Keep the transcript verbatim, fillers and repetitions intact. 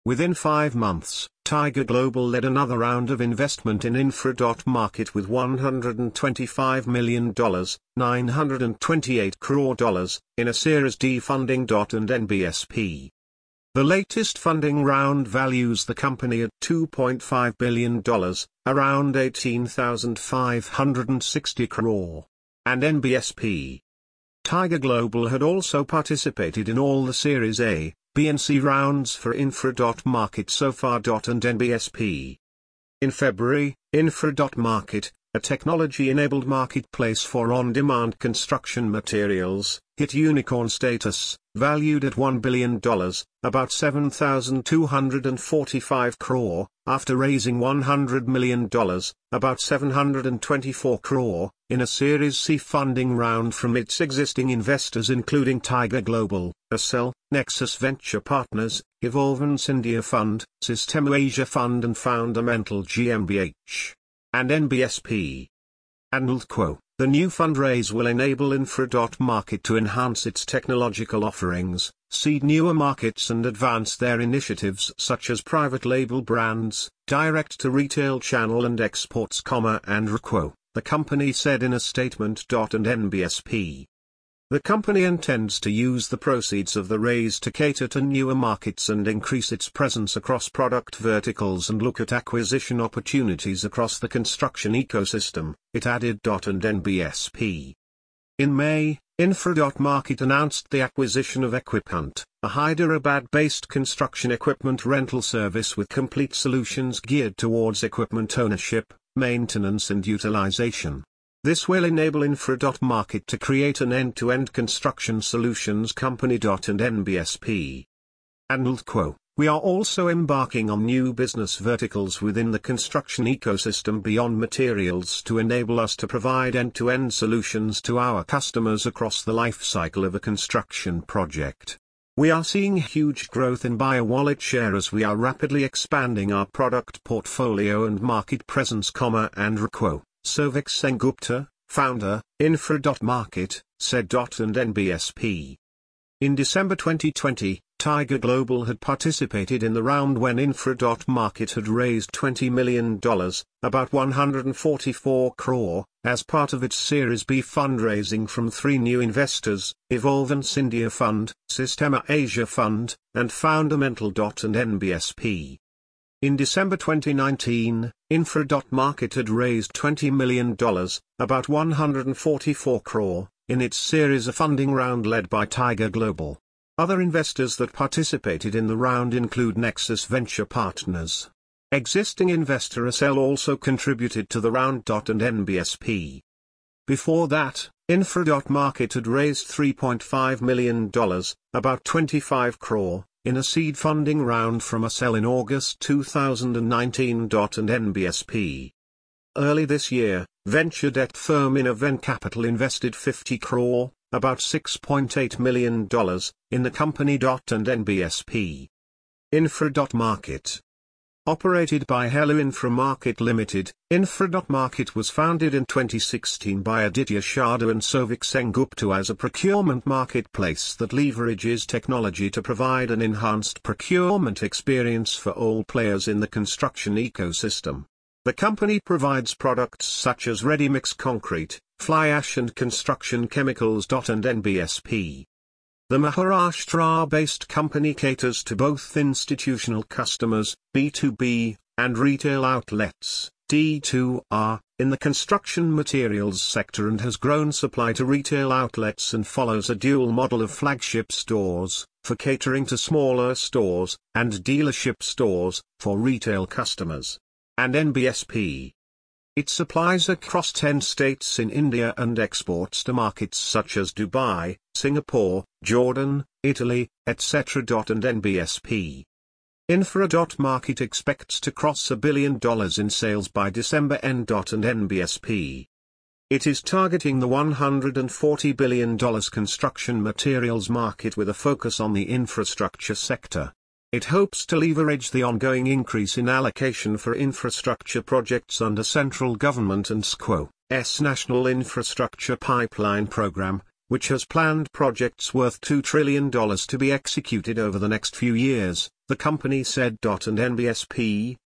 Within five months, Tiger Global led another round of investment in Infra. Market with one hundred twenty-five million dollars, nine hundred twenty-eight crore dollars, in a Series D funding. And N B S P. The latest funding round values the company at two point five billion dollars, around eighteen thousand five hundred sixty crore. And N B S P. Tiger Global had also participated in all the Series A, B and C rounds for Infra. Market so far. And N B S P. In February, Infra. Market, a technology-enabled marketplace for on-demand construction materials, hit unicorn status, valued at one billion dollars, about seven thousand two hundred forty-five crore, after raising one hundred million dollars, about seven hundred twenty-four crore, in a Series C funding round from its existing investors including Tiger Global, Accel, Nexus Venture Partners, Evolvence India Fund, Systema Asia Fund and Fundamental G m B H. And N B S P. And quo, the new fundraise will enable Infra. Market to enhance its technological offerings, seed newer markets and advance their initiatives such as private label brands, direct-to-retail channel and exports. And quo, the company said in a statement. And N B S P. The company intends to use the proceeds of the raise to cater to newer markets and increase its presence across product verticals and look at acquisition opportunities across the construction ecosystem, it added. And N B S P. In May, Infra. Market announced the acquisition of EquipHunt, a Hyderabad-based construction equipment rental service with complete solutions geared towards equipment ownership, maintenance and utilization. This will enable Infra. Market to create an end-to-end construction solutions company. And N B S P. And quo, we are also embarking on new business verticals within the construction ecosystem beyond materials to enable us to provide end-to-end solutions to our customers across the life cycle of a construction project. We are seeing huge growth in buyer wallet share as we are rapidly expanding our product portfolio and market presence. And quo, Souvik Sengupta, founder, Infra. Market, said. And N B S P. In December twenty twenty, Tiger Global had participated in the round when Infra. Market had raised twenty million dollars, about one hundred forty-four crore, as part of its Series B fundraising from three new investors, Evolvence India Fund, Systema Asia Fund, and Fundamental. And N B S P. In December twenty nineteen, Infra. Market had raised twenty million dollars, about one hundred forty-four crore, in its Series A funding round led by Tiger Global. Other investors that participated in the round include Nexus Venture Partners. Existing investor Accel also contributed to the round. And N B S P. Before that, Infra. Market had raised three point five million dollars, about twenty-five crore, in a seed funding round from Accel in August two thousand nineteen. And N B S P. Early this year, venture debt firm Innoven Capital invested fifty crore, about six point eight million dollars, in the company. And N B S P. Infra. Market. Operated by Hello Infra Market Limited, Infra. Market was founded in twenty sixteen by Aditya Sharda and Souvik Sengupta as a procurement marketplace that leverages technology to provide an enhanced procurement experience for all players in the construction ecosystem. The company provides products such as ready-mix concrete, fly ash and construction chemicals. And N B S P. The Maharashtra-based company caters to both institutional customers, B two B, and retail outlets, D two R, in the construction materials sector and has grown supply to retail outlets and follows a dual model of flagship stores, for catering to smaller stores, and dealership stores, for retail customers. And N B S P. It supplies across ten states in India and exports to markets such as Dubai, Singapore, Jordan, Italy, et cetera. And N B S P. Infra. Market expects to cross a billion dollars in sales by December end. And N B S P. It is targeting the one hundred forty billion dollars construction materials market with a focus on the infrastructure sector. It hopes to leverage the ongoing increase in allocation for infrastructure projects under central government and S Q O's National Infrastructure Pipeline Program, which has planned projects worth two trillion dollars to be executed over the next few years. the company said. And N B S P,